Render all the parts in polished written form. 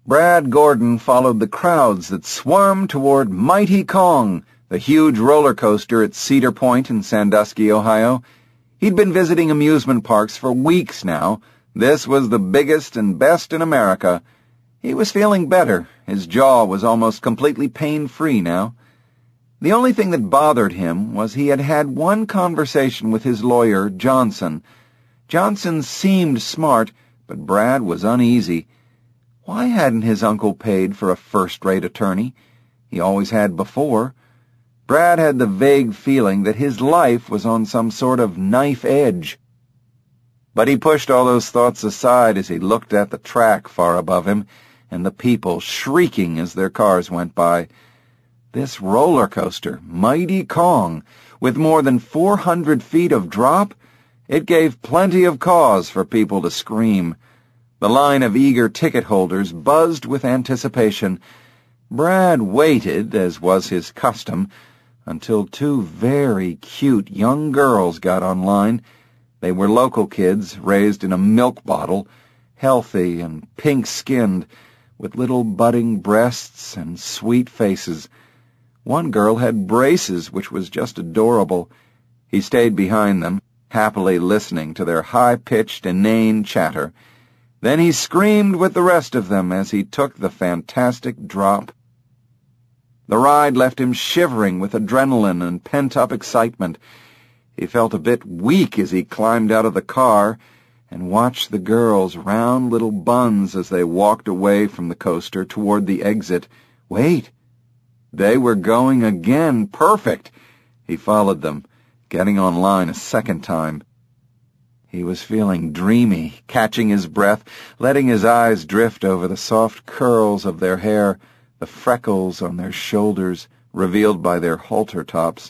Brad Gordon followed the crowds that swarmed toward Mighty Kong, the huge roller coaster at Cedar Point in Sandusky, Ohio. He'd been visiting amusement parks for weeks now. This was the biggest and best in America. He was feeling better. His jaw was almost completely pain-free now. The only thing that bothered him was he had had one conversation with his lawyer, Johnson. Johnson seemed smart, but Brad was uneasy. Why hadn't his uncle paid for a first-rate attorney? He always had before. Brad had the vague feeling that his life was on some sort of knife edge. But he pushed all those thoughts aside as he looked at the track far above him and the people shrieking as their cars went by. This roller coaster, Mighty Kong, with more than 400 feet of drop, it gave plenty of cause for people to scream. The line of eager ticket holders buzzed with anticipation. Brad waited, as was his custom, until two very cute young girls got online. They were local kids, raised in a milk bottle, healthy and pink-skinned, with little budding breasts and sweet faces. One girl had braces, which was just adorable. He stayed behind them, happily listening to their high-pitched, inane chatter. Then he screamed with the rest of them as he took the fantastic drop. The ride left him shivering with adrenaline and pent-up excitement. He felt a bit weak as he climbed out of the car and watched the girls' round little buns as they walked away from the coaster toward the exit. Wait! They were going again. Perfect! He followed them, getting on line a second time. He was feeling dreamy, catching his breath, letting his eyes drift over the soft curls of their hair, the freckles on their shoulders, revealed by their halter tops.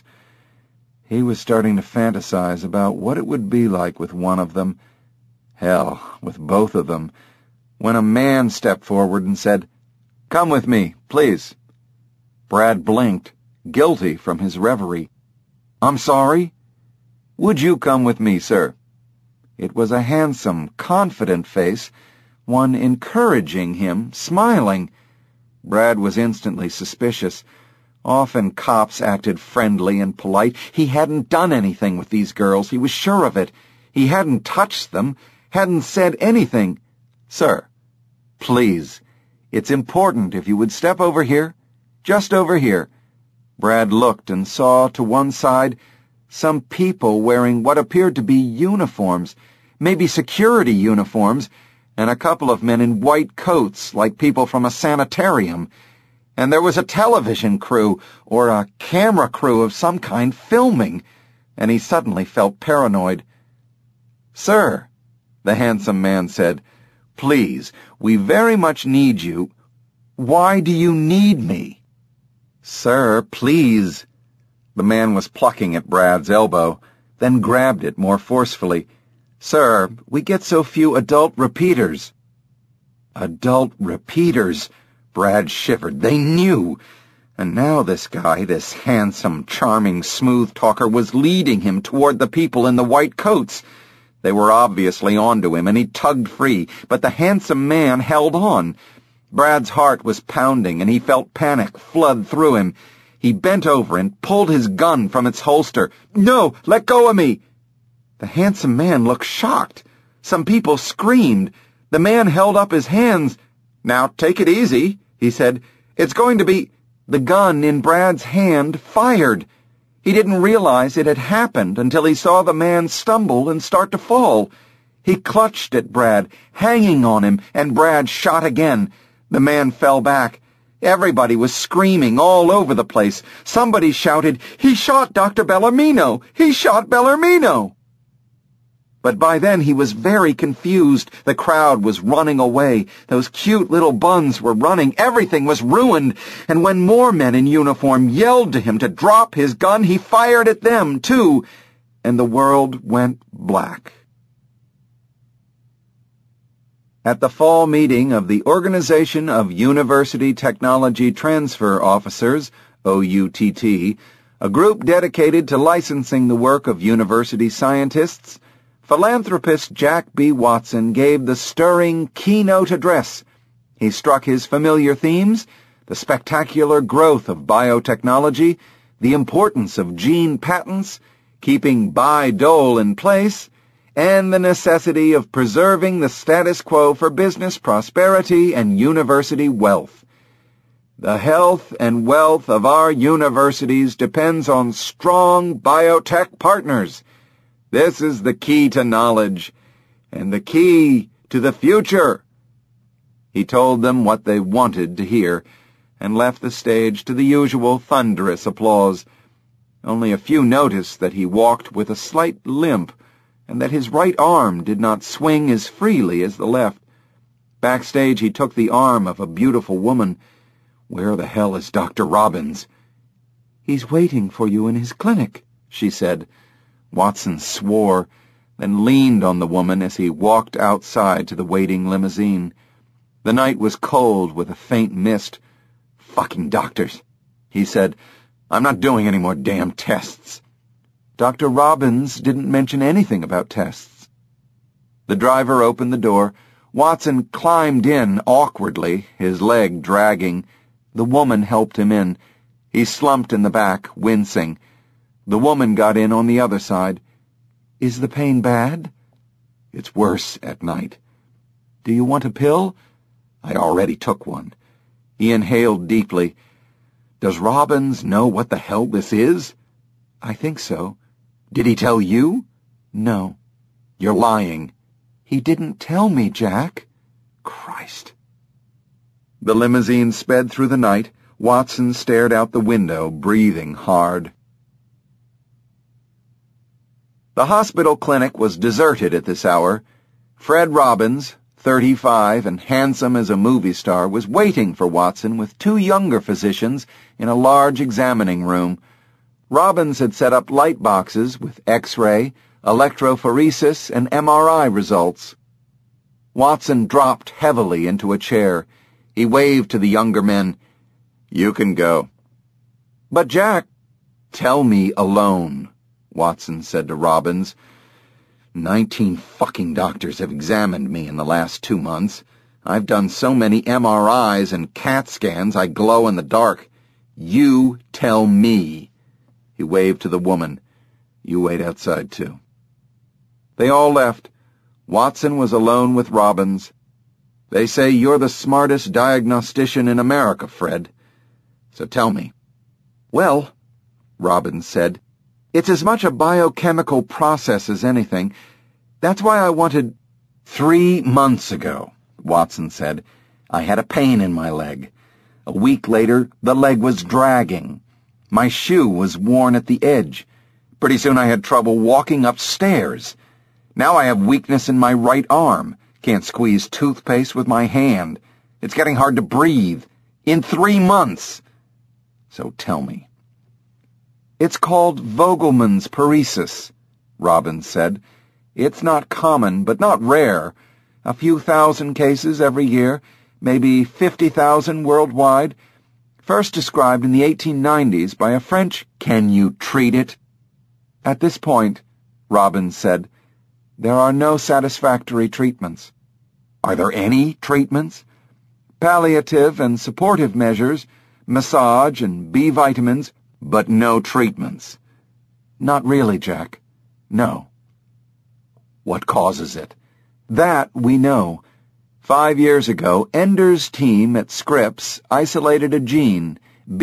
He was starting to fantasize about what it would be like with one of them, hell, with both of them, when a man stepped forward and said, "Come with me, please." Brad blinked, guilty from his reverie. "I'm sorry?" "Would you come with me, sir?" It was a handsome, confident face, one encouraging him, smiling. Brad was instantly suspicious. Often cops acted friendly and polite. He hadn't done anything with these girls. He was sure of it. He hadn't touched them, hadn't said anything. "Sir, please, it's important if you would step over here. Just over here." Brad looked and saw to one side some people wearing what appeared to be uniforms, maybe security uniforms, and a couple of men in white coats like people from a sanitarium. And there was a television crew, or a camera crew of some kind, filming, and he suddenly felt paranoid. "Sir," the handsome man said, "please, we very much need you." "Why do you need me?" "Sir, please." The man was plucking at Brad's elbow, then grabbed it more forcefully. "Sir, we get so few adult repeaters." Adult repeaters? Brad shivered. They knew. And now this guy, this handsome, charming, smooth talker, was leading him toward the people in the white coats. They were obviously onto him, and he tugged free, but the handsome man held on. Brad's heart was pounding, and he felt panic flood through him. He bent over and pulled his gun from its holster. "No, let go of me!" The handsome man looked shocked. Some people screamed. The man held up his hands. "Now, take it easy," he said. "It's going to be—" The gun in Brad's hand fired. He didn't realize it had happened until he saw the man stumble and start to fall. He clutched at Brad, hanging on him, and Brad shot again. The man fell back. Everybody was screaming all over the place. Somebody shouted, "He shot Dr. Bellarmino! He shot Bellarmino!" But by then he was very confused. The crowd was running away. Those cute little buns were running. Everything was ruined. And when more men in uniform yelled to him to drop his gun, he fired at them, too. And the world went black. At the fall meeting of the Organization of University Technology Transfer Officers, OUTT, a group dedicated to licensing the work of university scientists, philanthropist Jack B. Watson gave the stirring keynote address. He struck his familiar themes: the spectacular growth of biotechnology, the importance of gene patents, keeping Bayh-Dole in place, and the necessity of preserving the status quo for business prosperity and university wealth. The health and wealth of our universities depends on strong biotech partners. This is the key to knowledge, and the key to the future. He told them what they wanted to hear, and left the stage to the usual thunderous applause. Only a few noticed that he walked with a slight limp, and that his right arm did not swing as freely as the left. Backstage he took the arm of a beautiful woman. "Where the hell is Dr. Robbins?" "He's waiting for you in his clinic," she said. Watson swore, then leaned on the woman as he walked outside to the waiting limousine. The night was cold with a faint mist. "Fucking doctors," he said. "I'm not doing any more damn tests." Dr. Robbins didn't mention anything about tests. The driver opened the door. Watson climbed in awkwardly, his leg dragging. The woman helped him in. He slumped in the back, wincing. The woman got in on the other side. "Is the pain bad?" "It's worse at night." "Do you want a pill?" "I already took one." He inhaled deeply. "Does Robbins know what the hell this is?" "I think so." "Did he tell you?" "No." "You're lying." "He didn't tell me, Jack." Christ. The limousine sped through the night. Watson stared out the window, breathing hard. The hospital clinic was deserted at this hour. Fred Robbins, 35 and handsome as a movie star, was waiting for Watson with two younger physicians in a large examining room. Robbins had set up light boxes with X-ray, electrophoresis, and MRI results. Watson dropped heavily into a chair. He waved to the younger men. "You can go." "But Jack—" "Tell me alone," Watson said to Robbins. 19 fucking doctors have examined me in the last 2 months. I've done so many MRIs and CAT scans I glow in the dark. You tell me. He waved to the woman. You wait outside, too. They all left. Watson was alone with Robbins. "They say you're the smartest diagnostician in America, Fred. So tell me." "Well," Robbins said, "it's as much a biochemical process as anything. That's why I wanted—" 3 months ago, Watson said, I had a pain in my leg. A week later, the leg was dragging. My shoe was worn at the edge. Pretty soon I had trouble walking upstairs. Now I have weakness in my right arm. Can't squeeze toothpaste with my hand. It's getting hard to breathe. In 3 months. So tell me. "It's called Vogelmann's paresis," Robbins said. "It's not common, but not rare. A few thousand cases every year, maybe 50,000 worldwide. First described in the 1890s by a French—" "Can you treat it?" "At this point," Robbins said, "there are no satisfactory treatments." "Are there any treatments?" "Palliative and supportive measures, massage and B vitamins, but no treatments." "Not really, Jack. No." "What causes it?" "That we know. 5 years ago, Ender's team at Scripps isolated a gene,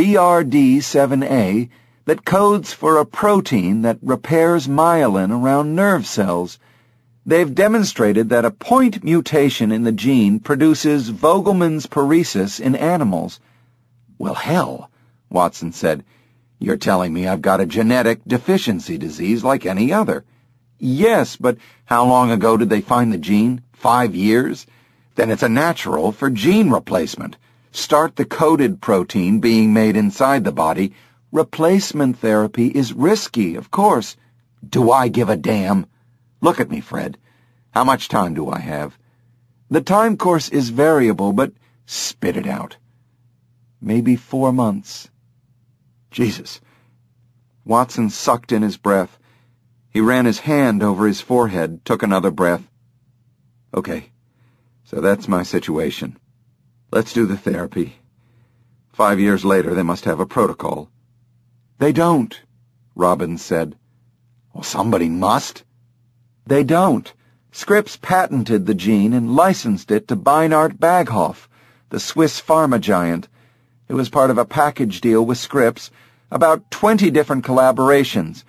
BRD7A, that codes for a protein that repairs myelin around nerve cells. They've demonstrated that a point mutation in the gene produces Vogelmann's paresis in animals." "Well, hell," Watson said. "You're telling me I've got a genetic deficiency disease like any other." "Yes, but how long ago did they find the gene? 5 years? Then it's a natural for gene replacement. Start the coded protein being made inside the body. Replacement therapy is risky, of course." "Do I give a damn? Look at me, Fred. How much time do I have?" "The time course is variable, but—" "Spit it out." "Maybe 4 months." Jesus. Watson sucked in his breath. He ran his hand over his forehead, took another breath. "Okay, so that's my situation. Let's do the therapy. 5 years later, they must have a protocol. They don't, Robbins said. Well, somebody must. They don't. Scripps patented the gene and licensed it to Beinart Baghoff, the Swiss pharma giant. It was part of a package deal with Scripps, about 20 different collaborations.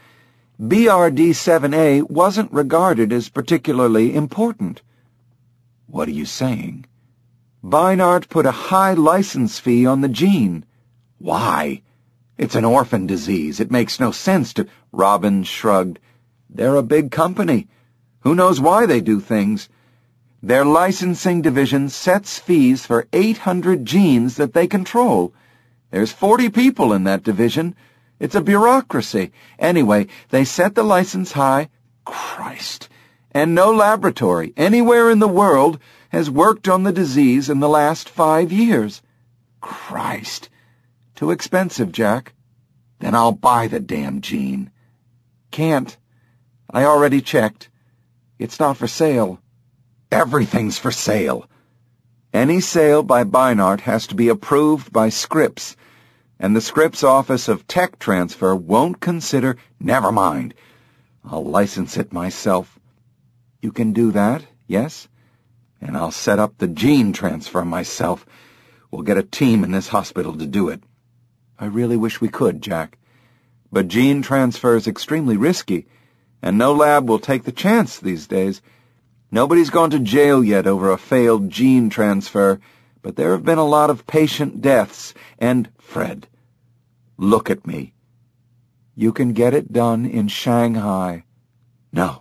BRD7A wasn't regarded as particularly important. What are you saying? Beinart put a high license fee on the gene. Why? It's an orphan disease. It makes no sense to... Robbins shrugged. They're a big company. Who knows why they do things? Their licensing division sets fees for 800 genes that they control. There's 40 people in that division. It's a bureaucracy. Anyway, they set the license high. Christ. And no laboratory anywhere in the world has worked on the disease in the last 5 years. Christ. Too expensive, Jack. Then I'll buy the damn gene. Can't. I already checked. It's not for sale. Everything's for sale. Any sale by Beinart has to be approved by Scripps, and the Scripps Office of Tech Transfer won't consider... Never mind. I'll license it myself. You can do that, yes? And I'll set up the gene transfer myself. We'll get a team in this hospital to do it. I really wish we could, Jack. But gene transfer is extremely risky, and no lab will take the chance these days. Nobody's gone to jail yet over a failed gene transfer, but there have been a lot of patient deaths, and, Fred, look at me. You can get it done in Shanghai. No,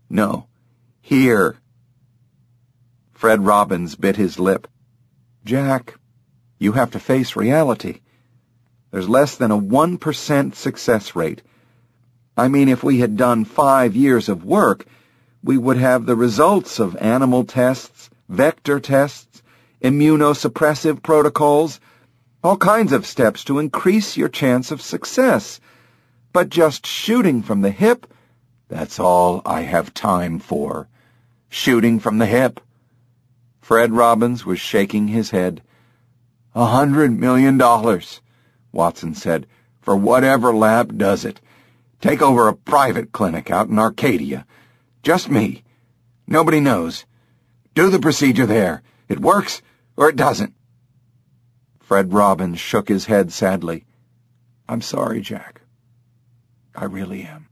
here. Fred Robbins bit his lip. Jack, you have to face reality. There's less than a 1% success rate. I mean, if we had done 5 years of work, we would have the results of animal tests, vector tests, immunosuppressive protocols, all kinds of steps to increase your chance of success. But just shooting from the hip, that's all I have time for. Shooting from the hip. Fred Robbins was shaking his head. $100 million, Watson said, for whatever lab does it. Take over a private clinic out in Arcadia. Just me. Nobody knows. Do the procedure there. It works or it doesn't. Fred Robbins shook his head sadly. I'm sorry, Jack. I really am.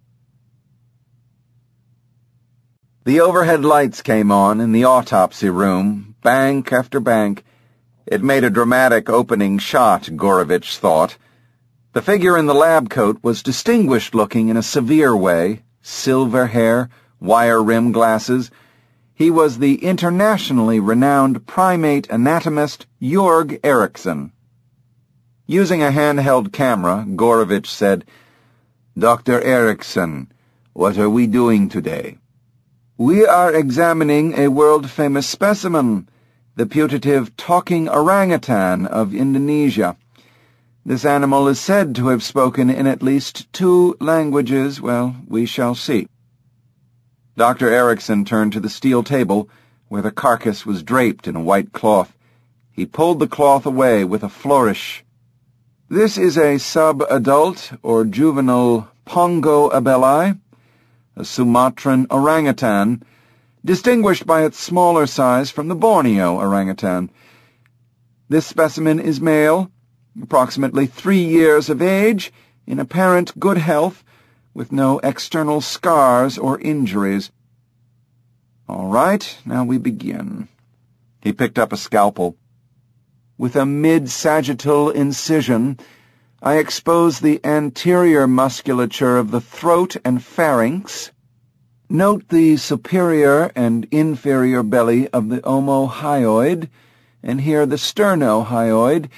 The overhead lights came on in the autopsy room, bank after bank. It made a dramatic opening shot, Gorovitch thought. The figure in the lab coat was distinguished-looking in a severe way, silver hair, wire-rimmed glasses. He was the internationally renowned primate anatomist Jorg Eriksson. Using a handheld camera, Gorovitch said, Dr. Eriksson, what are we doing today? We are examining a world-famous specimen, the putative talking orangutan of Indonesia. This animal is said to have spoken in at least 2 languages. Well, we shall see. Dr. Eriksson turned to the steel table, where the carcass was draped in a white cloth. He pulled the cloth away with a flourish. This is a sub-adult or juvenile Pongo abeli, a Sumatran orangutan, distinguished by its smaller size from the Borneo orangutan. This specimen is male, approximately 3 years of age, in apparent good health, with no external scars or injuries. All right, now we begin. He picked up a scalpel. With a mid-sagittal incision, I expose the anterior musculature of the throat and pharynx. Note the superior and inferior belly of the omohyoid, and here the sternohyoid.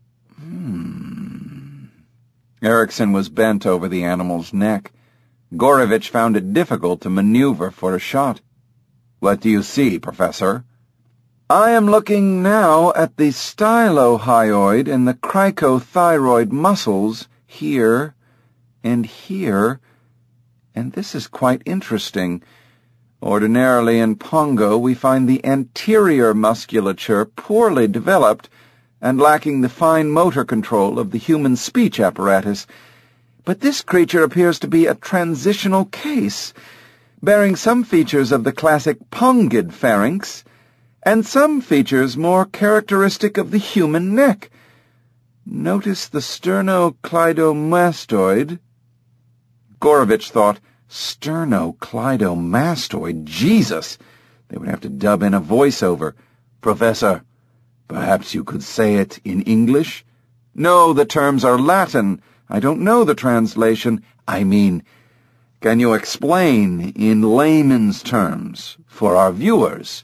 Eriksson was bent over the animal's neck. Gorovitch found it difficult to maneuver for a shot. What do you see, Professor? I am looking now at the stylohyoid and the cricothyroid muscles here and here, and this is quite interesting. Ordinarily in Pongo we find the anterior musculature poorly developed and lacking the fine motor control of the human speech apparatus. But this creature appears to be a transitional case, bearing some features of the classic Pongid pharynx, and some features more characteristic of the human neck. Notice the sternocleidomastoid. Gorovitch thought, sternocleidomastoid? Jesus! They would have to dub in a voiceover. Professor, perhaps you could say it in English? No, the terms are Latin. I don't know the translation. I mean, can you explain in layman's terms for our viewers?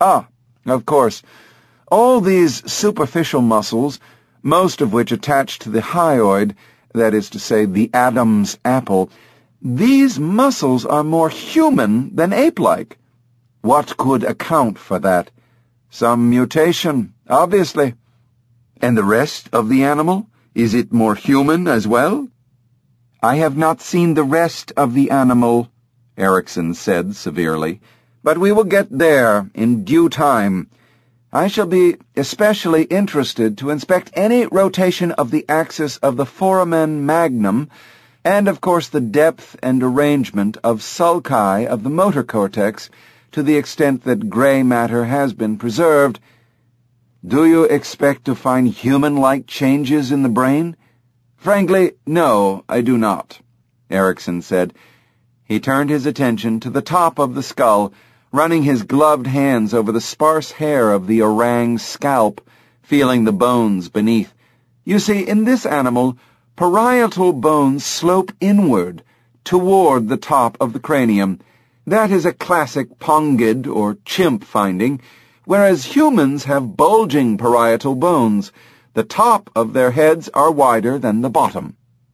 Of course. All these superficial muscles, most of which attach to the hyoid, that is to say, the Adam's apple, these muscles are more human than ape-like. What could account for that? Some mutation, obviously. And the rest of the animal? Is it more human as well? I have not seen the rest of the animal, Erickson said severely, but we will get there in due time. I shall be especially interested to inspect any rotation of the axis of the foramen magnum, and of course the depth and arrangement of sulci of the motor cortex, to the extent that gray matter has been preserved. Do you expect to find human-like changes in the brain? Frankly, no, I do not, Erickson said. He turned his attention to the top of the skull, running his gloved hands over the sparse hair of the orang's scalp, feeling the bones beneath. You see, in this animal, parietal bones slope inward, toward the top of the cranium. That is a classic Pongid or chimp finding, whereas humans have bulging parietal bones. The top of their heads are wider than the bottom.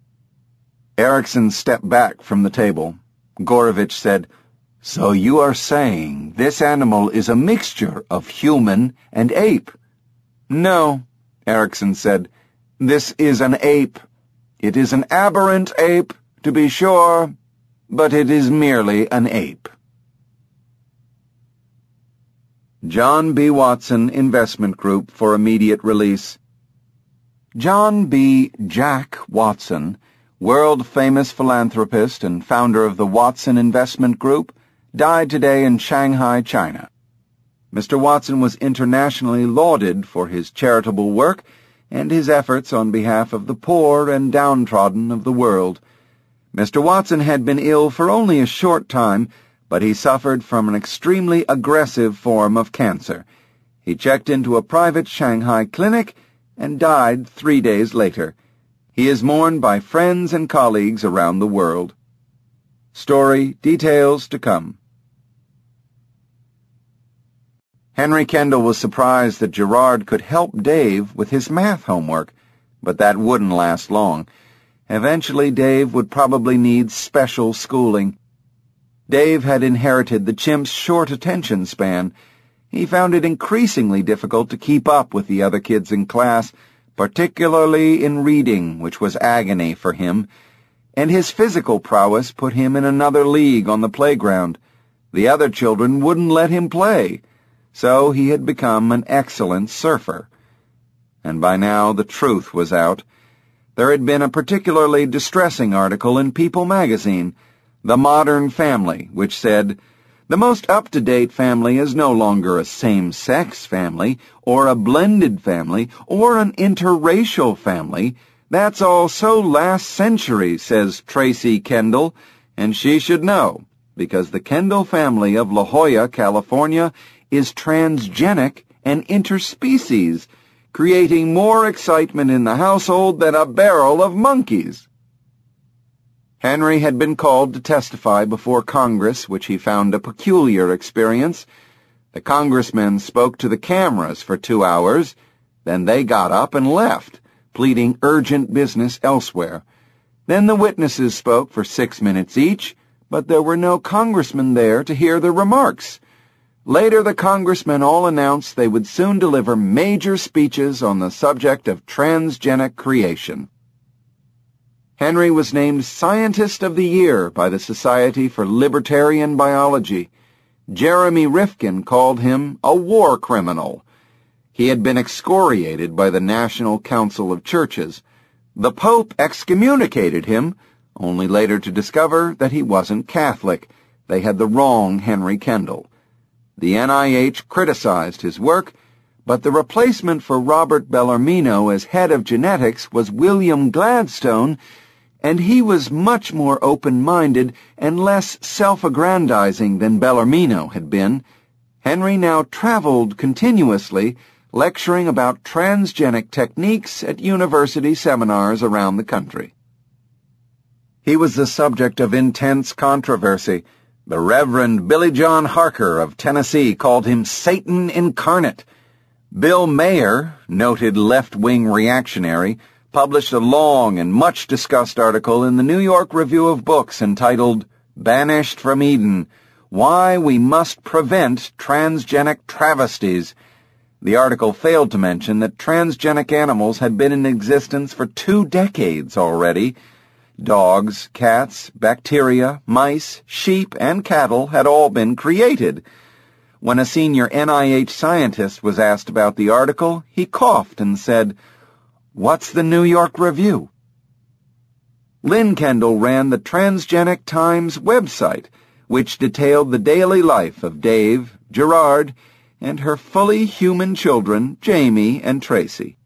Erickson stepped back from the table. Gorovitch said, So you are saying this animal is a mixture of human and ape? No, Erickson said. This is an ape. It is an aberrant ape, to be sure, but it is merely an ape. John B. Watson Investment Group for immediate release. John B. Jack Watson, world-famous philanthropist and founder of the Watson Investment Group, died today in Shanghai, China. Mr. Watson was internationally lauded for his charitable work and his efforts on behalf of the poor and downtrodden of the world. Mr. Watson had been ill for only a short time, but he suffered from an extremely aggressive form of cancer. He checked into a private Shanghai clinic and died 3 days later. He is mourned by friends and colleagues around the world. Story details to come. Henry Kendall was surprised that Gerard could help Dave with his math homework, but that wouldn't last long. Eventually, Dave would probably need special schooling. Dave had inherited the chimp's short attention span. He found it increasingly difficult to keep up with the other kids in class, particularly in reading, which was agony for him, and his physical prowess put him in another league on the playground. The other children wouldn't let him play, so he had become an excellent surfer. And by now the truth was out. There had been a particularly distressing article in People magazine, The Modern Family, which said, "The most up-to-date family is no longer a same-sex family, or a blended family, or an interracial family. That's all so last century," says Tracy Kendall, and she should know, because the Kendall family of La Jolla, California, is transgenic and interspecies, creating more excitement in the household than a barrel of monkeys. Henry had been called to testify before Congress, which he found a peculiar experience. The congressmen spoke to the cameras for 2 hours, then they got up and left, pleading urgent business elsewhere. Then the witnesses spoke for 6 minutes each, but there were no congressmen there to hear the remarks. Later the congressmen all announced they would soon deliver major speeches on the subject of transgenic creation. Henry was named Scientist of the Year by the Society for Libertarian Biology. Jeremy Rifkin called him a war criminal. He had been excoriated by the National Council of Churches. The Pope excommunicated him, only later to discover that he wasn't Catholic. They had the wrong Henry Kendall. The NIH criticized his work, but the replacement for Robert Bellarmino as head of genetics was William Gladstone, and he was much more open-minded and less self-aggrandizing than Bellarmino had been. Henry now traveled continuously, lecturing about transgenic techniques at university seminars around the country. He was the subject of intense controversy. The Reverend Billy John Harker of Tennessee called him Satan incarnate. Bill Mayer, noted left-wing reactionary, published a long and much-discussed article in the New York Review of Books entitled Banished from Eden, Why We Must Prevent Transgenic Travesties. The article failed to mention that transgenic animals had been in existence for 2 decades already. Dogs, cats, bacteria, mice, sheep, and cattle had all been created. When a senior NIH scientist was asked about the article, he coughed and said, "What's the New York Review?" Lynn Kendall ran the Transgenic Times website, which detailed the daily life of Dave, Gerard, and her fully human children, Jamie and Tracy.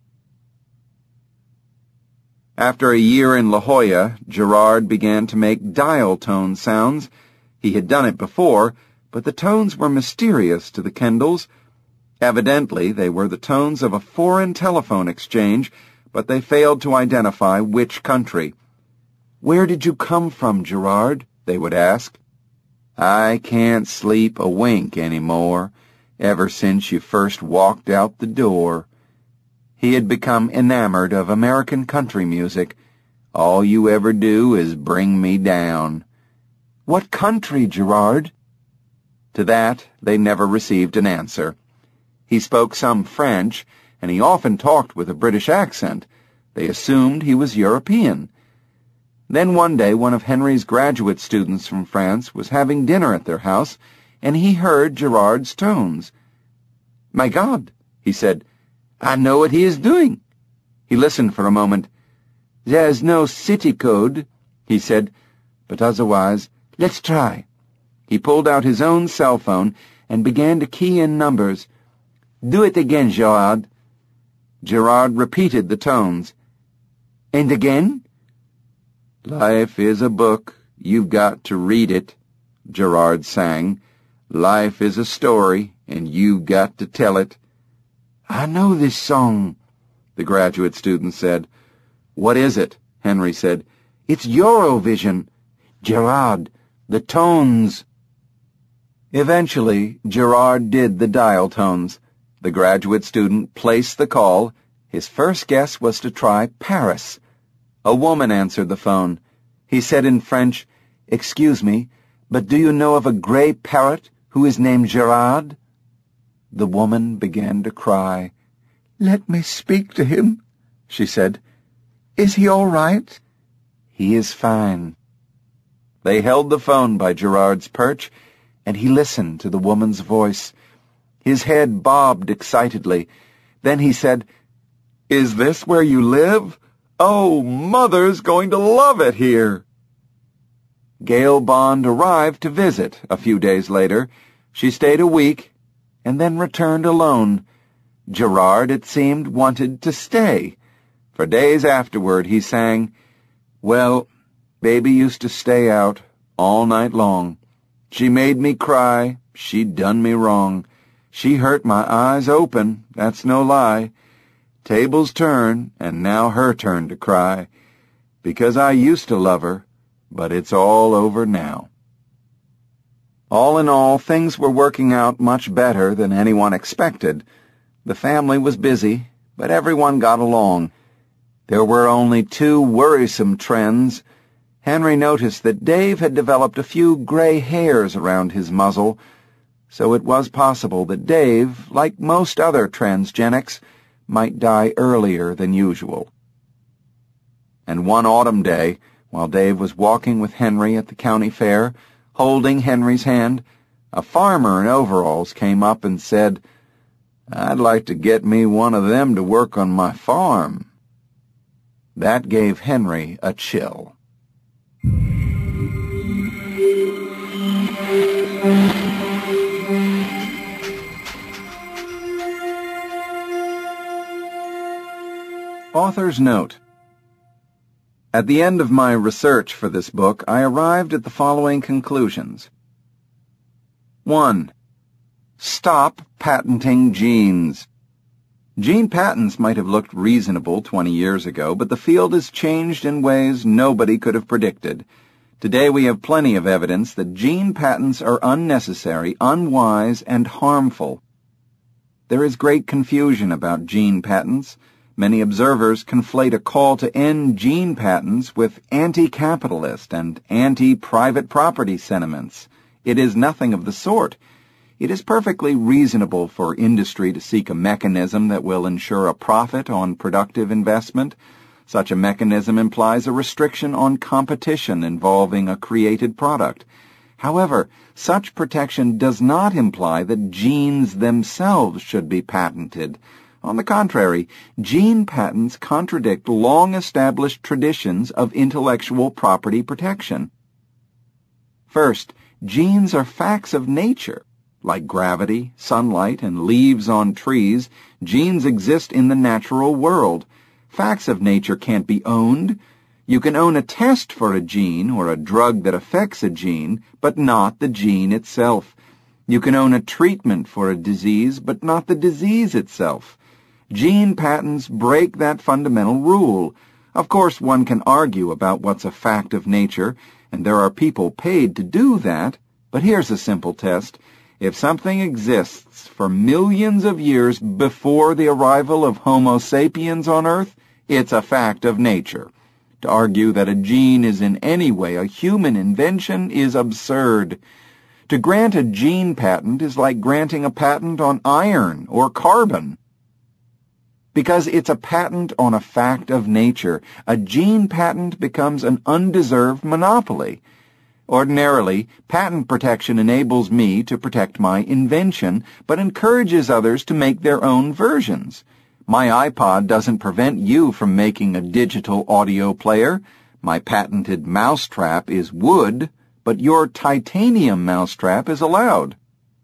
After a year in La Jolla, Gerard began to make dial tone sounds. He had done it before, but the tones were mysterious to the Kendalls. Evidently, they were the tones of a foreign telephone exchange, but they failed to identify which country. "Where did you come from, Gerard?" they would ask. "I can't sleep a wink any more, ever since you first walked out the door." He had become enamored of American country music. "All you ever do is bring me down." "What country, Gerard?" To that, they never received an answer. He spoke some French, and he often talked with a British accent. They assumed he was European. Then one day one of Henry's graduate students from France was having dinner at their house, and he heard Gerard's tones. "My God," he said, "I know what he is doing." He listened for a moment. "There's no city code," he said, "but otherwise, let's try." He pulled out his own cell phone and began to key in numbers. "Do it again, Gerard." Gerard repeated the tones. "And again?" "Life is a book. You've got to read it," Gerard sang. "Life is a story, and you've got to tell it." "I know this song," the graduate student said. "What is it?" Henry said. "It's Eurovision. Gerard, the tones." Eventually, Gerard did the dial tones. The graduate student placed the call. His first guess was to try Paris. A woman answered the phone. He said in French, "Excuse me, but do you know of a gray parrot who is named Gerard?" The woman began to cry. "Let me speak to him," she said. "Is he all right?" "He is fine." They held the phone by Gerard's perch, and he listened to the woman's voice. His head bobbed excitedly. Then he said, "Is this where you live? Oh, Mother's going to love it here." Gail Bond arrived to visit a few days later. She stayed a week and then returned alone. Gerard, it seemed, wanted to stay. For days afterward he sang, "Well, baby used to stay out all night long. She made me cry, she done me wrong. She hurt my eyes open, that's no lie. Tables turn, and now her turn to cry. Because I used to love her, but it's all over now." All in all, things were working out much better than anyone expected. The family was busy, but everyone got along. There were only 2 worrisome trends. Henry noticed that Dave had developed a few gray hairs around his muzzle, so it was possible that Dave, like most other transgenics, might die earlier than usual. And one autumn day, while Dave was walking with Henry at the county fair, holding Henry's hand, A farmer in overalls came up and said, "I'd like to get me one of them to work on my farm." That gave Henry a chill. Author's note. At the end of my research for this book, I arrived at the following conclusions. 1. Stop patenting genes. Gene patents might have looked reasonable 20 years ago, but the field has changed in ways nobody could have predicted. Today we have plenty of evidence that gene patents are unnecessary, unwise, and harmful. There is great confusion about gene patents. Many observers conflate a call to end gene patents with anti-capitalist and anti-private property sentiments. It is nothing of the sort. It is perfectly reasonable for industry to seek a mechanism that will ensure a profit on productive investment. Such a mechanism implies a restriction on competition involving a created product. However, such protection does not imply that genes themselves should be patented. On the contrary, gene patents contradict long-established traditions of intellectual property protection. First, genes are facts of nature. Like gravity, sunlight, and leaves on trees, genes exist in the natural world. Facts of nature can't be owned. You can own a test for a gene or a drug that affects a gene, but not the gene itself. You can own a treatment for a disease, but not the disease itself. Gene patents break that fundamental rule. Of course, one can argue about what's a fact of nature, and there are people paid to do that, but here's a simple test. If something exists for millions of years before the arrival of Homo sapiens on Earth, it's a fact of nature. To argue that a gene is in any way a human invention is absurd. To grant a gene patent is like granting a patent on iron or carbon. Because it's a patent on a fact of nature, a gene patent becomes an undeserved monopoly. Ordinarily, patent protection enables me to protect my invention, but encourages others to make their own versions. My iPod doesn't prevent you from making a digital audio player. My patented mousetrap is wood, but your titanium mousetrap is allowed.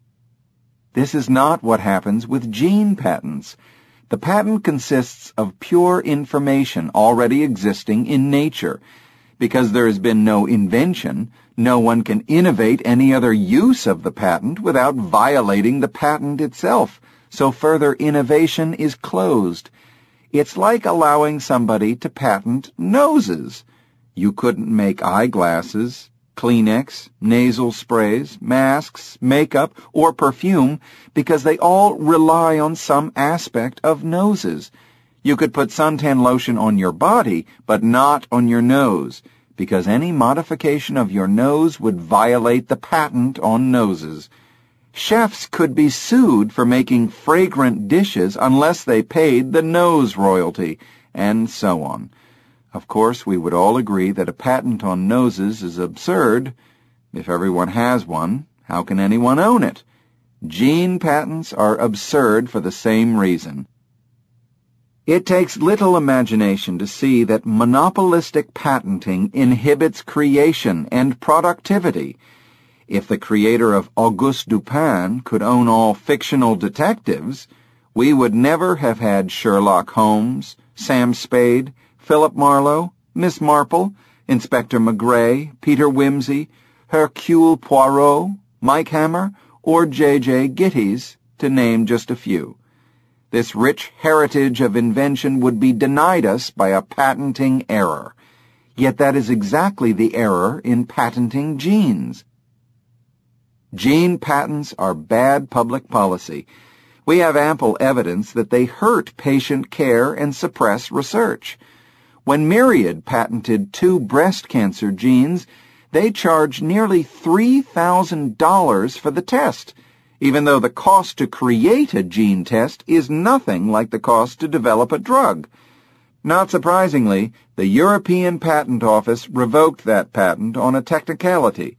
This is not what happens with gene patents. The patent consists of pure information already existing in nature. Because there has been no invention, no one can innovate any other use of the patent without violating the patent itself, so further innovation is closed. It's like allowing somebody to patent noses. You couldn't make eyeglasses, Kleenex, nasal sprays, masks, makeup, or perfume because they all rely on some aspect of noses. You could put suntan lotion on your body, but not on your nose, because any modification of your nose would violate the patent on noses. Chefs could be sued for making fragrant dishes unless they paid the nose royalty, and so on. Of course, we would all agree that a patent on noses is absurd. If everyone has one, how can anyone own it? Gene patents are absurd for the same reason. It takes little imagination to see that monopolistic patenting inhibits creation and productivity. If the creator of Auguste Dupin could own all fictional detectives, we would never have had Sherlock Holmes, Sam Spade, Philip Marlowe, Miss Marple, Inspector Maigret, Peter Wimsey, Hercule Poirot, Mike Hammer, or J.J. Gittes, to name just a few. This rich heritage of invention would be denied us by a patenting error. Yet that is exactly the error in patenting genes. Gene patents are bad public policy. We have ample evidence that they hurt patient care and suppress research. When Myriad patented 2 breast cancer genes, they charged nearly $3,000 for the test, even though the cost to create a gene test is nothing like the cost to develop a drug. Not surprisingly, the European Patent Office revoked that patent on a technicality.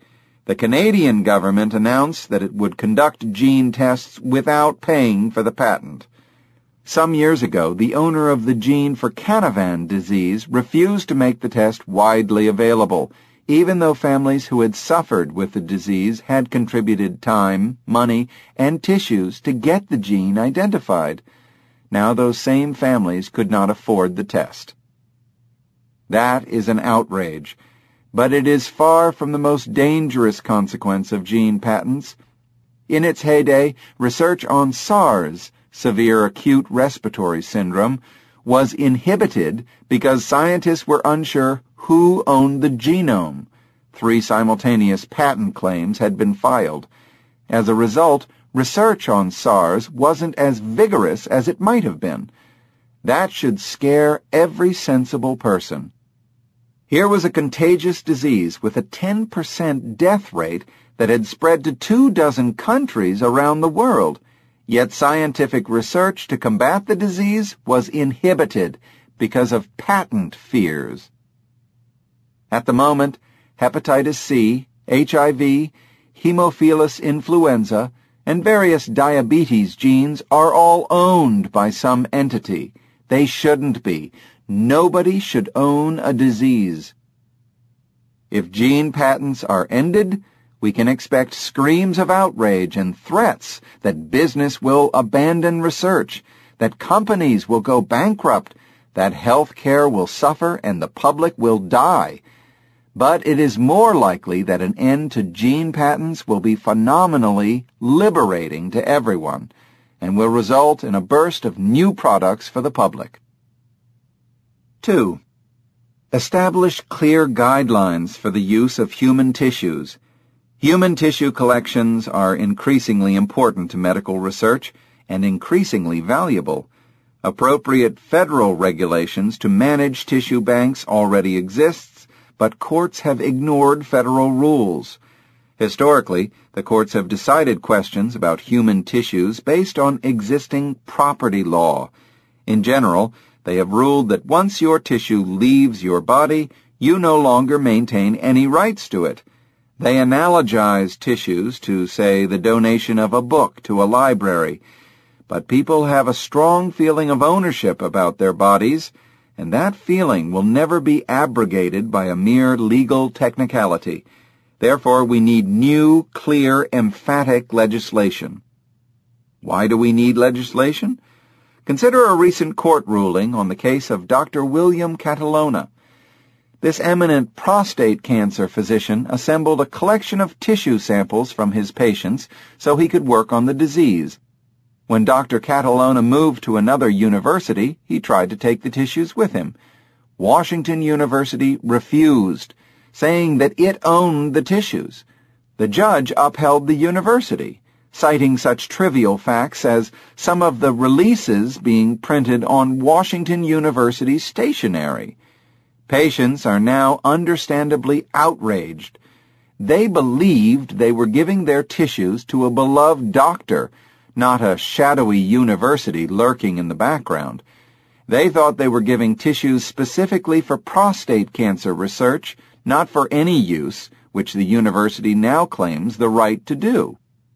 The Canadian government announced that it would conduct gene tests without paying for the patent. Some years ago, the owner of the gene for Canavan disease refused to make the test widely available, even though families who had suffered with the disease had contributed time, money, and tissues to get the gene identified. Now those same families could not afford the test. That is an outrage, but it is far from the most dangerous consequence of gene patents. In its heyday, research on SARS, severe acute respiratory syndrome, was inhibited because scientists were unsure who owned the genome. 3 simultaneous patent claims had been filed. As a result, research on SARS wasn't as vigorous as it might have been. That should scare every sensible person. Here was a contagious disease with a 10% death rate that had spread to 24 countries around the world. Yet scientific research to combat the disease was inhibited because of patent fears. At the moment, hepatitis C, HIV, Haemophilus influenza, and various diabetes genes are all owned by some entity. They shouldn't be. Nobody should own a disease. If gene patents are ended, we can expect screams of outrage and threats that business will abandon research, that companies will go bankrupt, that health care will suffer and the public will die. But it is more likely that an end to gene patents will be phenomenally liberating to everyone and will result in a burst of new products for the public. 2. Establish clear guidelines for the use of human tissues. Human tissue collections are increasingly important to medical research and increasingly valuable. Appropriate federal regulations to manage tissue banks already exists, but courts have ignored federal rules. Historically, the courts have decided questions about human tissues based on existing property law. In general, they have ruled that once your tissue leaves your body, you no longer maintain any rights to it. They analogize tissues to, say, the donation of a book to a library. But people have a strong feeling of ownership about their bodies, and that feeling will never be abrogated by a mere legal technicality. Therefore, we need new, clear, emphatic legislation. Why do we need legislation? Consider a recent court ruling on the case of Dr. William Catalona. This eminent prostate cancer physician assembled a collection of tissue samples from his patients so he could work on the disease. When Dr. Catalona moved to another university, he tried to take the tissues with him. Washington University refused, saying that it owned the tissues. The judge upheld the university, citing such trivial facts as some of the releases being printed on Washington University's stationery. Patients are now understandably outraged. They believed they were giving their tissues to a beloved doctor, not a shadowy university lurking in the background. They thought they were giving tissues specifically for prostate cancer research, not for any use, which the university now claims the right to do.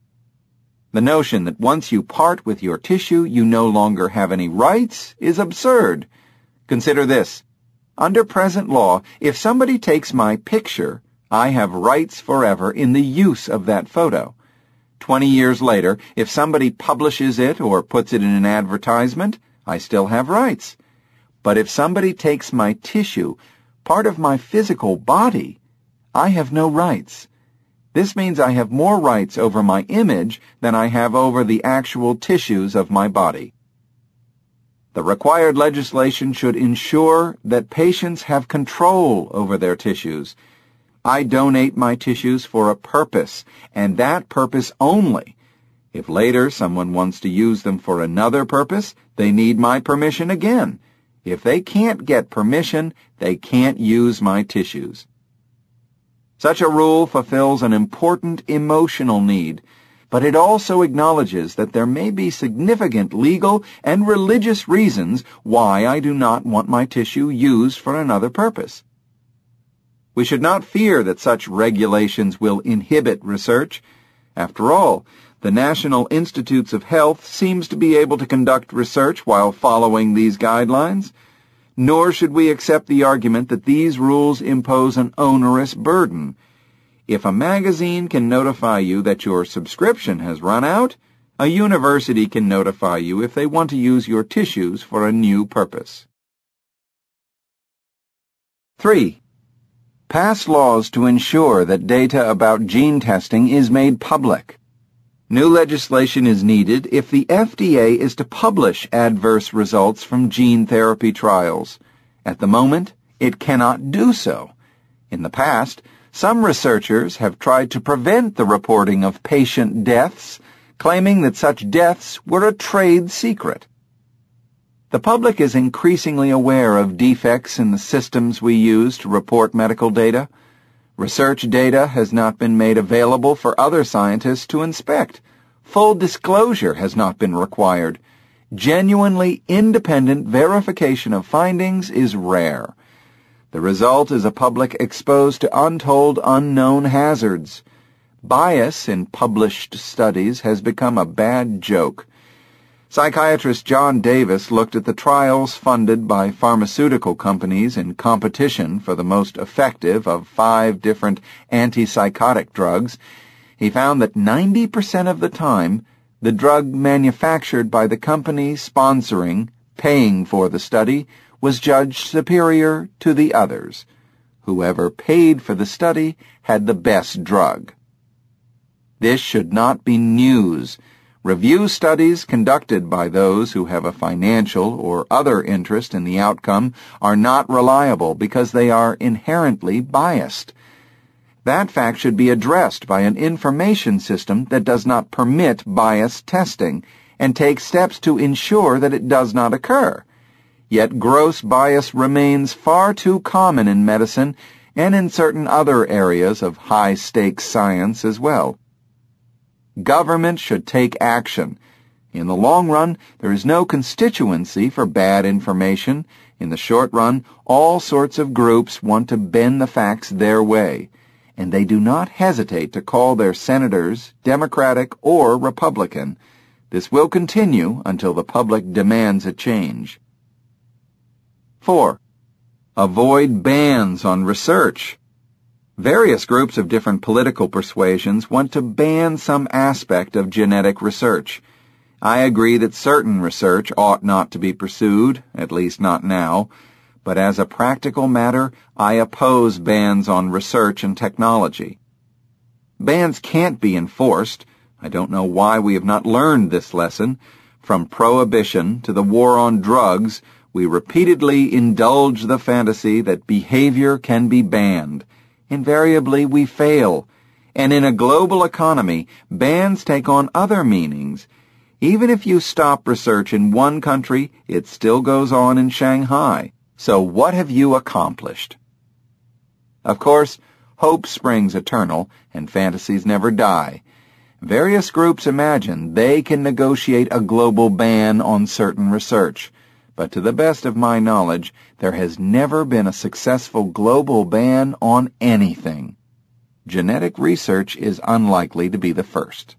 The notion that once you part with your tissue, you no longer have any rights is absurd. Consider this. Under present law, if somebody takes my picture, I have rights forever in the use of that photo. 20 years later, if somebody publishes it or puts it in an advertisement, I still have rights. But if somebody takes my tissue, part of my physical body, I have no rights. This means I have more rights over my image than I have over the actual tissues of my body. The required legislation should ensure that patients have control over their tissues. I donate my tissues for a purpose, and that purpose only. If later someone wants to use them for another purpose, they need my permission again. If they can't get permission, they can't use my tissues. Such a rule fulfills an important emotional need, but it also acknowledges that there may be significant legal and religious reasons why I do not want my tissue used for another purpose. We should not fear that such regulations will inhibit research. After all, the National Institutes of Health seems to be able to conduct research while following these guidelines. Nor should we accept the argument that these rules impose an onerous burden. If a magazine can notify you that your subscription has run out, a university can notify you if they want to use your tissues for a new purpose. 3. Pass laws to ensure that data about gene testing is made public. New legislation is needed if the FDA is to publish adverse results from gene therapy trials. At the moment, it cannot do so. In the past, some researchers have tried to prevent the reporting of patient deaths, claiming that such deaths were a trade secret. The public is increasingly aware of defects in the systems we use to report medical data. Research data has not been made available for other scientists to inspect. Full disclosure has not been required. Genuinely independent verification of findings is rare. The result is a public exposed to untold unknown hazards. Bias in published studies has become a bad joke. Psychiatrist John Davis looked at the trials funded by pharmaceutical companies in competition for the most effective of 5 different antipsychotic drugs. He found that 90% of the time, the drug manufactured by the company sponsoring, paying for the study, was judged superior to the others. Whoever paid for the study had the best drug. This should not be news. Review studies conducted by those who have a financial or other interest in the outcome are not reliable because they are inherently biased. That fact should be addressed by an information system that does not permit bias testing and take steps to ensure that it does not occur. Yet gross bias remains far too common in medicine and in certain other areas of high-stakes science as well. Government should take action. In the long run, there is no constituency for bad information. In the short run, all sorts of groups want to bend the facts their way, and they do not hesitate to call their senators Democratic or Republican. This will continue until the public demands a change. 4. Avoid bans on research. Various groups of different political persuasions want to ban some aspect of genetic research. I agree that certain research ought not to be pursued, at least not now, but as a practical matter, I oppose bans on research and technology. Bans can't be enforced. I don't know why we have not learned this lesson. From prohibition to the war on drugs, we repeatedly indulge the fantasy that behavior can be banned. Invariably, we fail. And in a global economy, bans take on other meanings. Even if you stop research in one country, it still goes on in Shanghai. So what have you accomplished? Of course, hope springs eternal, and fantasies never die. Various groups imagine they can negotiate a global ban on certain research. But to the best of my knowledge, there has never been a successful global ban on anything. Genetic research is unlikely to be the first.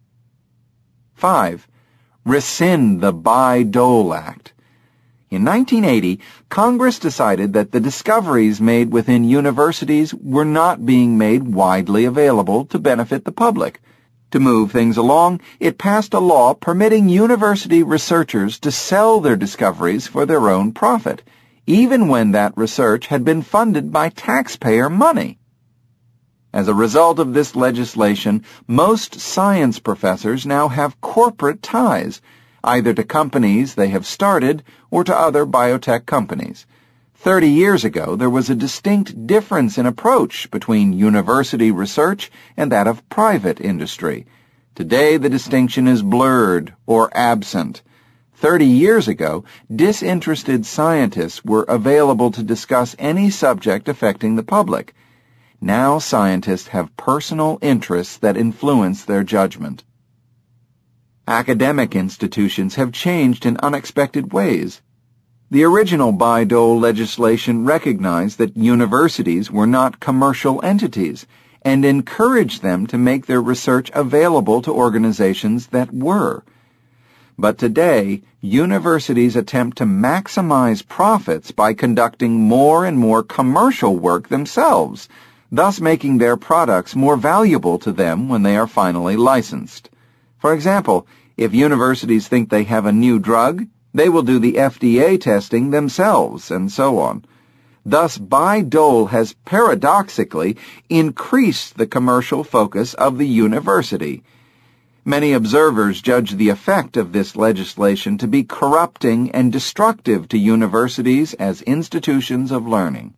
5. Rescind the Bayh-Dole Act. In 1980, Congress decided that the discoveries made within universities were not being made widely available to benefit the public. To move things along, it passed a law permitting university researchers to sell their discoveries for their own profit, even when that research had been funded by taxpayer money. As a result of this legislation, most science professors now have corporate ties, either to companies they have started or to other biotech companies. 30 years ago, there was a distinct difference in approach between university research and that of private industry. Today, the distinction is blurred or absent. 30 years ago, disinterested scientists were available to discuss any subject affecting the public. Now scientists have personal interests that influence their judgment. Academic institutions have changed in unexpected ways. The original Bayh-Dole legislation recognized that universities were not commercial entities and encouraged them to make their research available to organizations that were. But today, universities attempt to maximize profits by conducting more and more commercial work themselves, thus making their products more valuable to them when they are finally licensed. For example, if universities think they have a new drug, they will do the FDA testing themselves, and so on. Thus, Bayh-Dole has paradoxically increased the commercial focus of the university. Many observers judge the effect of this legislation to be corrupting and destructive to universities as institutions of learning.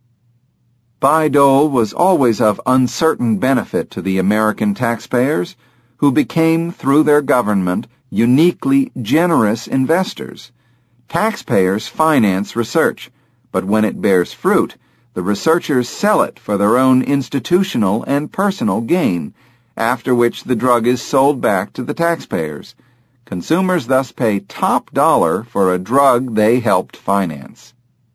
Bayh-Dole was always of uncertain benefit to the American taxpayers, who became, through their government, uniquely generous investors. Taxpayers finance research, but when it bears fruit, the researchers sell it for their own institutional and personal gain, after which the drug is sold back to the taxpayers. Consumers thus pay top dollar for a drug they helped finance.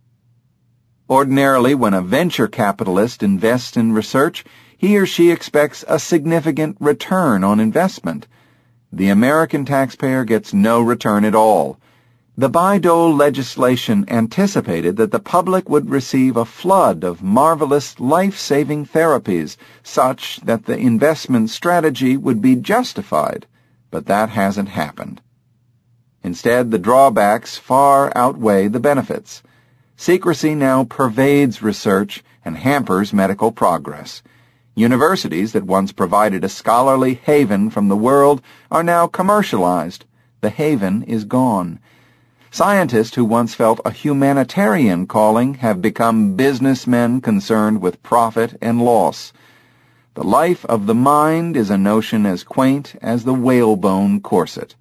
Ordinarily, when a venture capitalist invests in research, he or she expects a significant return on investment. The American taxpayer gets no return at all. The Bayh-Dole legislation anticipated that the public would receive a flood of marvelous life-saving therapies such that the investment strategy would be justified, but that hasn't happened. Instead, the drawbacks far outweigh the benefits. Secrecy now pervades research and hampers medical progress. Universities that once provided a scholarly haven from the world are now commercialized. The haven is gone. Scientists who once felt a humanitarian calling have become businessmen concerned with profit and loss. The life of the mind is a notion as quaint as the whalebone corset.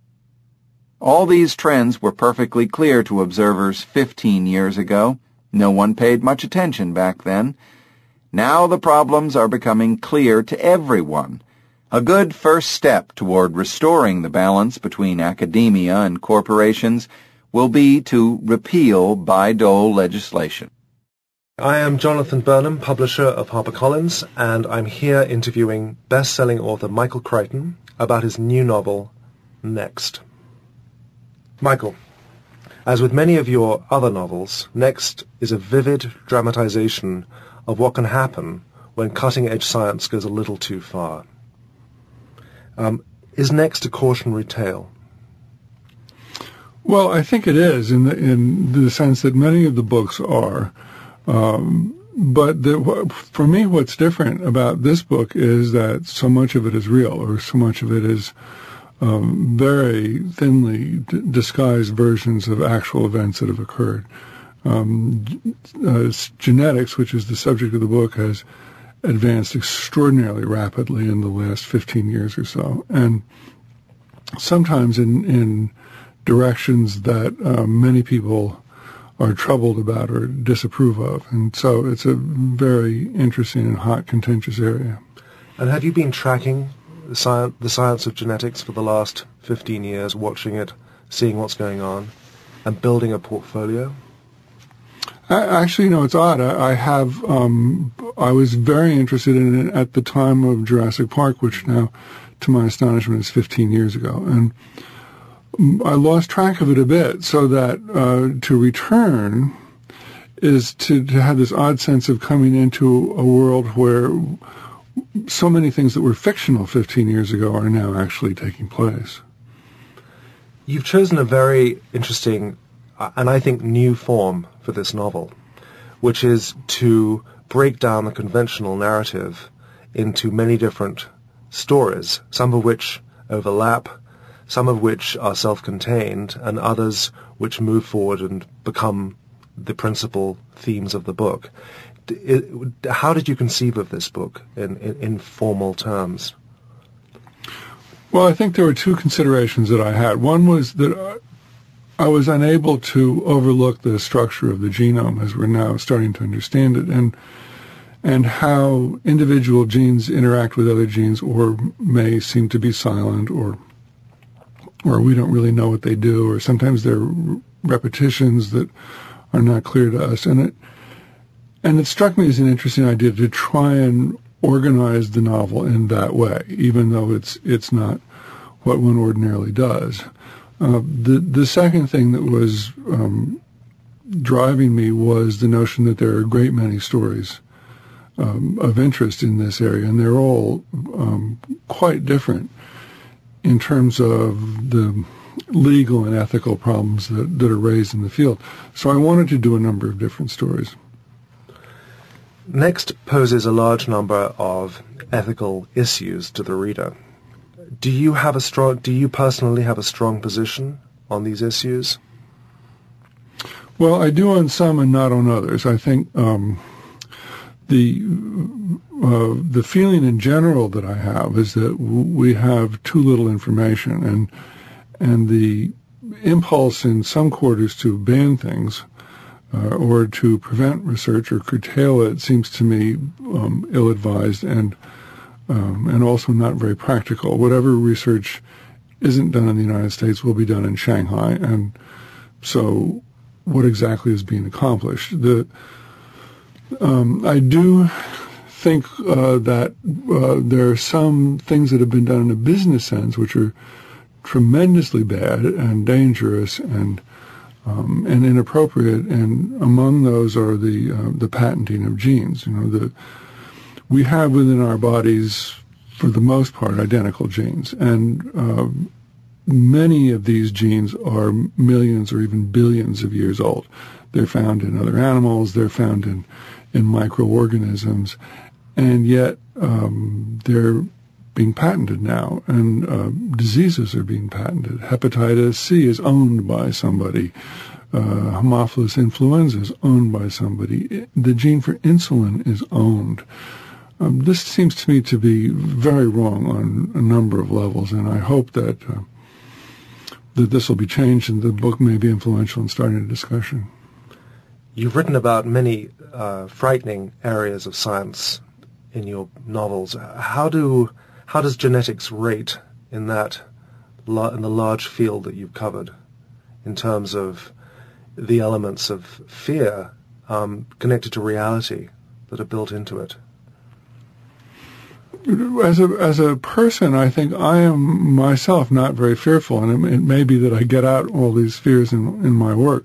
All these trends were perfectly clear to observers 15 years ago. No one paid much attention back then. Now the problems are becoming clear to everyone. A good first step toward restoring the balance between academia and corporations will be to repeal Bayh-Dole legislation. I am Jonathan Burnham, publisher of HarperCollins, and I'm here interviewing best-selling author Michael Crichton about his new novel, Next. Michael, as with many of your other novels, Next is a vivid dramatization of what can happen when cutting-edge science goes a little too far. Is Next a cautionary tale? Well, I think it is in the sense that many of the books are. But for me, what's different about this book is that so much of it is real, or so much of it is very thinly disguised versions of actual events that have occurred. Genetics, which is the subject of the book, has advanced extraordinarily rapidly in the last 15 years or so, and sometimes in directions that many people are troubled about or disapprove of. And so it's a very interesting and hot, contentious area. And have you been tracking the science of genetics for the last 15 years, watching it, seeing what's going on, and building a portfolio? Actually, it's odd. I was very interested in it at the time of Jurassic Park, which now, to my astonishment, is 15 years ago. And I lost track of it a bit, so that to return is to have this odd sense of coming into a world where so many things that were fictional 15 years ago are now actually taking place. You've chosen a very interesting and I think new form for this novel, which is to break down the conventional narrative into many different stories, some of which overlap, some of which are self-contained, and others which move forward and become the principal themes of the book. How did you conceive of this book in formal terms? Well, I think there were two considerations that I had. One was that I was unable to overlook the structure of the genome as we're now starting to understand it, and how individual genes interact with other genes, or may seem to be silent, or we don't really know what they do, or sometimes they're repetitions that are not clear to us. And it struck me as an interesting idea to try and organize the novel in that way, even though it's not what one ordinarily does. The second thing that was driving me was the notion that there are a great many stories of interest in this area, and they're all quite different in terms of the legal and ethical problems that are raised in the field. So I wanted to do a number of different stories. Next poses a large number of ethical issues to the reader. Do you personally have a strong position on these issues? Well, I do on some and not on others. I think the feeling in general that I have is that we have too little information, and the impulse in some quarters to ban things or to prevent research or curtail it seems to me ill-advised and also not very practical. Whatever research isn't done in the United States will be done in Shanghai, and so what exactly is being accomplished? I do think that there are some things that have been done in a business sense which are tremendously bad and dangerous and inappropriate, and among those are the patenting of genes. We have within our bodies, for the most part, identical genes, and many of these genes are millions or even billions of years old. They're found in other animals, they're found in microorganisms, and yet they're being patented now, and diseases are being patented. Hepatitis C is owned by somebody. Haemophilus influenza is owned by somebody. The gene for insulin is owned. This seems to me to be very wrong on a number of levels, and I hope that this will be changed and the book may be influential in starting a discussion. You've written about many frightening areas of science in your novels. How does genetics rate in the large field that you've covered in terms of the elements of fear connected to reality that are built into it? As a person, I think I am myself not very fearful, and it may be that I get out all these fears in my work.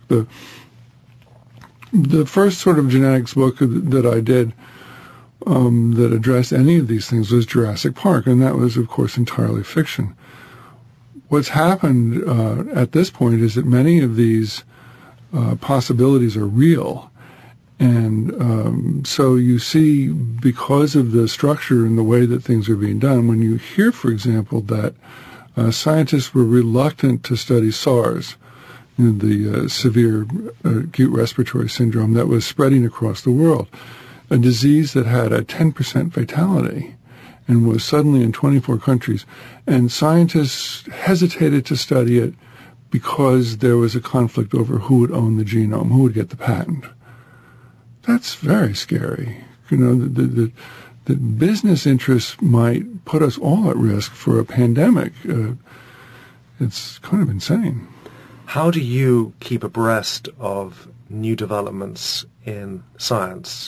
The first sort of genetics book that I did that addressed any of these things was Jurassic Park, and that was, of course, entirely fiction. What's happened at this point is that many of these possibilities are real. And so you see, because of the structure and the way that things are being done, when you hear, for example, that scientists were reluctant to study SARS, the severe acute respiratory syndrome that was spreading across the world, a disease that had a 10% fatality and was suddenly in 24 countries, and scientists hesitated to study it because there was a conflict over who would own the genome, who would get the patent. That's very scary. The business interests might put us all at risk for a pandemic. It's kind of insane. How do you keep abreast of new developments in science?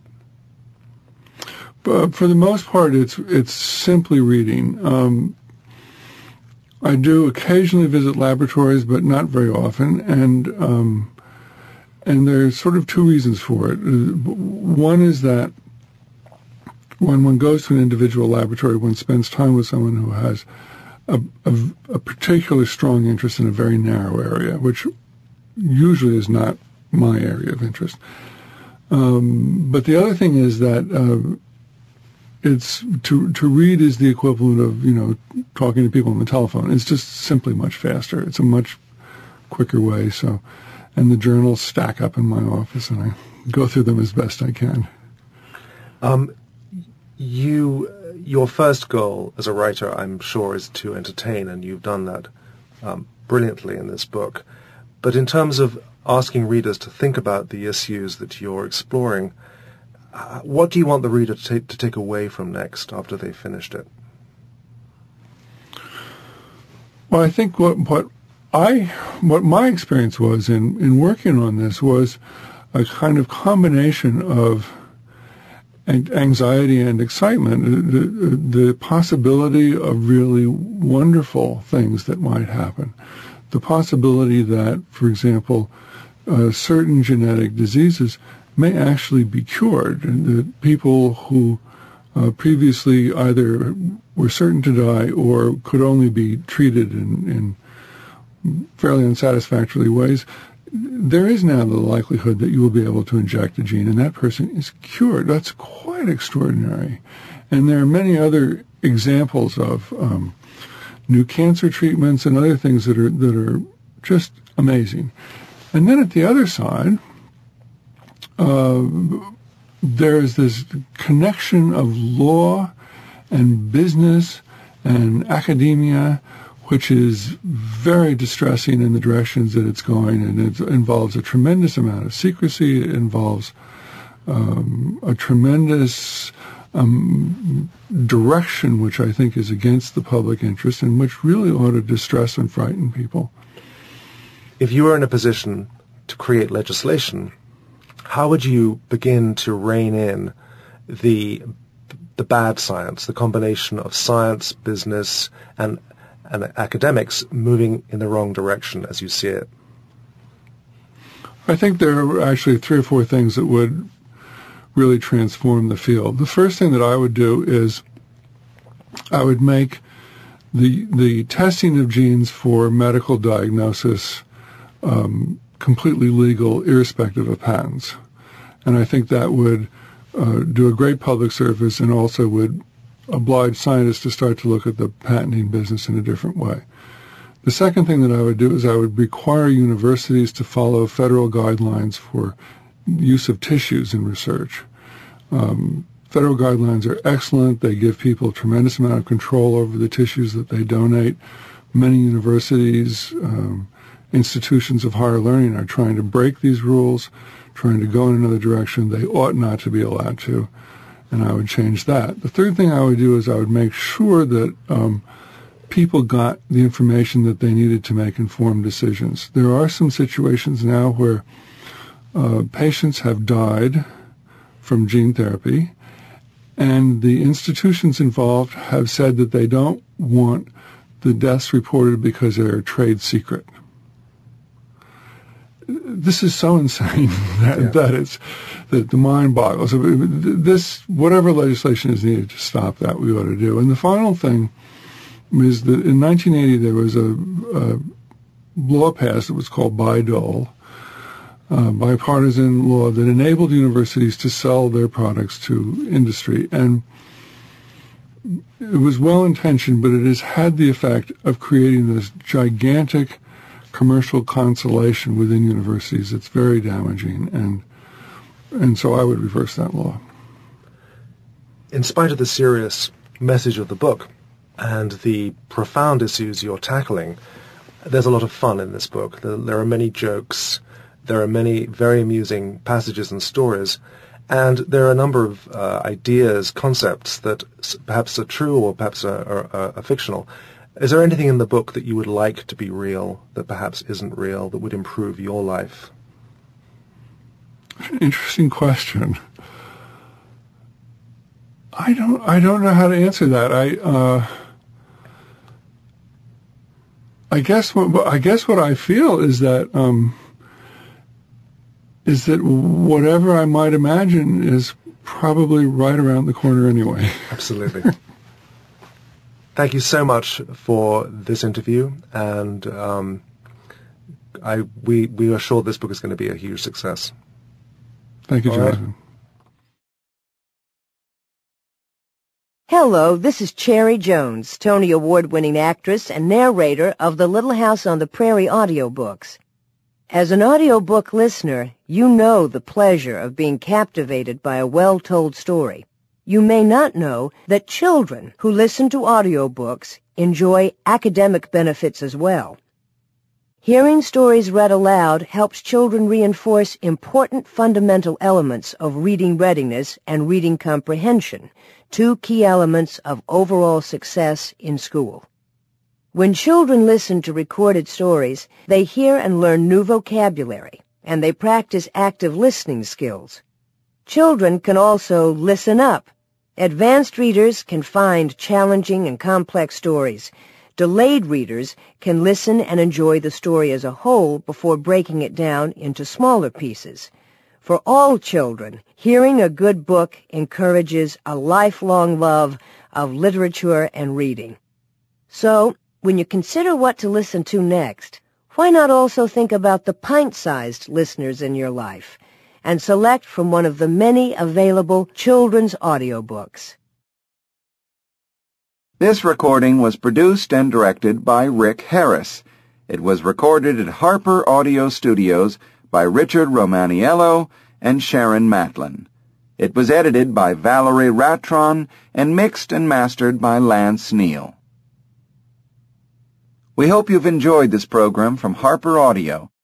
For the most part, it's simply reading. I do occasionally visit laboratories, but not very often, and there's sort of two reasons for it. One is that when one goes to an individual laboratory, one spends time with someone who has a particularly strong interest in a very narrow area, which usually is not my area of interest. But the other thing is that it's to read is the equivalent of talking to people on the telephone. It's just simply much faster. It's a much quicker way. So. And the journals stack up in my office, and I go through them as best I can. Your first goal as a writer, I'm sure, is to entertain, and you've done that brilliantly in this book. But in terms of asking readers to think about the issues that you're exploring, what do you want the reader to take away from next after they've finished it? Well, I think what what my experience was in working on this was a kind of combination of anxiety and excitement, the possibility of really wonderful things that might happen, the possibility that, for example, certain genetic diseases may actually be cured, and that people who previously either were certain to die or could only be treated in fairly unsatisfactory ways, there is now the likelihood that you will be able to inject a gene and that person is cured. That's quite extraordinary. And there are many other examples of new cancer treatments and other things that are just amazing. And then at the other side, there's this connection of law and business and academia, which is very distressing in the directions that it's going, and it involves a tremendous amount of secrecy. It involves a tremendous direction, which I think is against the public interest and which really ought to distress and frighten people. If you were in a position to create legislation, how would you begin to rein in the bad science, the combination of science, business, and academics moving in the wrong direction as you see it? I think there are actually 3 or 4 things that would really transform the field. The first thing that I would do is I would make the testing of genes for medical diagnosis completely legal, irrespective of patents. And I think that would do a great public service and also would oblige scientists to start to look at the patenting business in a different way. The second thing that I would do is I would require universities to follow federal guidelines for use of tissues in research. Federal guidelines are excellent. They give people a tremendous amount of control over the tissues that they donate. Many universities, institutions of higher learning are trying to break these rules, trying to go in another direction. They ought not to be allowed to, and I would change that. The third thing I would do is I would make sure that people got the information that they needed to make informed decisions. There are some situations now where patients have died from gene therapy, and the institutions involved have said that they don't want the deaths reported because they're a trade secret. This is so insane that the mind boggles. Whatever legislation is needed to stop that, we ought to do. And the final thing is that in 1980 there was a law passed that was called Bayh-Dole, bipartisan law that enabled universities to sell their products to industry. And it was well-intentioned, but it has had the effect of creating this gigantic commercial consolation within universities. It's very damaging, and so I would reverse that law. In spite of the serious message of the book and the profound issues you're tackling, there's a lot of fun in this book. There are many jokes, there are many very amusing passages and stories, and there are a number of ideas, concepts that perhaps are true or perhaps are fictional. Is there anything in the book that you would like to be real that perhaps isn't real that would improve your life? Interesting question. I don't know how to answer that. I guess what I feel is that whatever I might imagine is probably right around the corner anyway. Absolutely. Thank you so much for this interview, and we are sure this book is going to be a huge success. Thank you, Jonathan. Hello, this is Cherry Jones, Tony Award-winning actress and narrator of the Little House on the Prairie audiobooks. As an audiobook listener, you know the pleasure of being captivated by a well-told story. You may not know that children who listen to audiobooks enjoy academic benefits as well. Hearing stories read aloud helps children reinforce important fundamental elements of reading readiness and reading comprehension, 2 key elements of overall success in school. When children listen to recorded stories, they hear and learn new vocabulary, and they practice active listening skills. Children can also listen up. Advanced readers can find challenging and complex stories. Delayed readers can listen and enjoy the story as a whole before breaking it down into smaller pieces. For all children, hearing a good book encourages a lifelong love of literature and reading. So, when you consider what to listen to next, why not also think about the pint-sized listeners in your life and select from one of the many available children's audiobooks? This recording was produced and directed by Rick Harris. It was recorded at Harper Audio Studios by Richard Romaniello and Sharon Matlin. It was edited by Valerie Ratron and mixed and mastered by Lance Neal. We hope you've enjoyed this program from Harper Audio.